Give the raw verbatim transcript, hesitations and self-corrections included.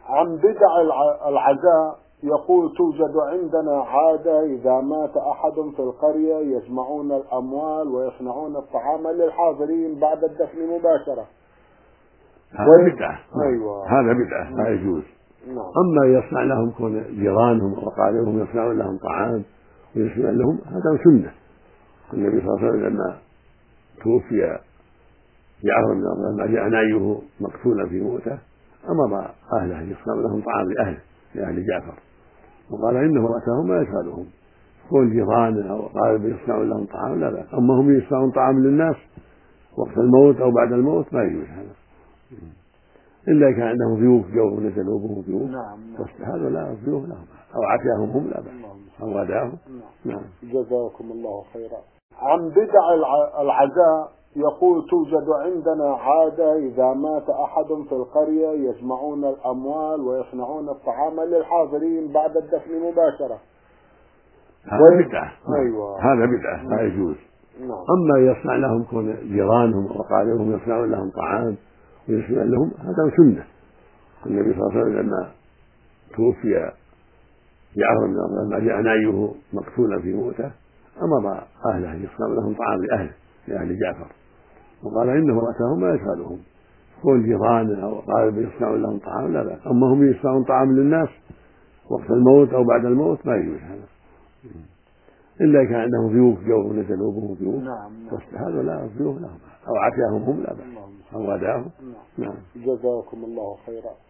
عن بدع الع- العزاء يقول: توجد عندنا عادة إذا مات أحد في القرية يجمعون الأموال ويصنعون الطعام للحاضرين بعد الدفن مباشرة. هذا بدعة. أيوة. هذا بدعة لا يجوز. نعم. أما يصنع لهم كون جيرانهم وأقاربهم يصنعون لهم طعام ويصنع لهم هذا سنة. النبي صلى الله عليه وسلم لما توفي جعفر بن أبي طالب جاء نعيه مقتولا في موته أمر أهله يصنعون لهم طعام لأهله لأهل جعفر، وقال إن امرأته ما يشغلهم، كل جيرانه أو أقاربه يصنعون لهم طعام لا بأس. أما هم يصنعون طعام للناس وقت الموت أو بعد الموت ما يجوز هذا، إلا كان عندهم ضيوف جو نزلوا بهم ضيوف. نعم. هذا لا ضيوف لهم أو عشاهم هم لا بأس أو غداهم. نعم. جزاكم الله خيرا. عن بدع الع- العزاء يقول: توجد عندنا عادة إذا مات أحد في القرية يجمعون الأموال ويصنعون الطعام للحاضرين بعد الدفن مباشرة. هذا بدعة. أيوة. هذا بدعة لا يجوز. نعم. أما يصنع لهم كون جيرانهم وأقاربهم يصنعون لهم طعام ويصنع لهم هذا سنة. النبي صلى الله عليه وسلم لما توفي جعفر بن أبي طالب جاء نعيه مقتولا في موته أمر أهله يصنعون لهم طعام لأهله لأهل جعفر، وقال إن امرأته ما يشغلهم، كل جيرانه أو أقاربه يصنعون لهم طعام لا بأس. أما هم يصنعون طعام للناس وقت الموت أو بعد الموت ما يجوز هذا، إلا كان عندهم ضيوف جو نزلوا بهم ضيوف. نعم. هذا لا ضيوف لهم أو عشاهم هم لا بأس أو غداهم. نعم. جزاكم الله خيرا.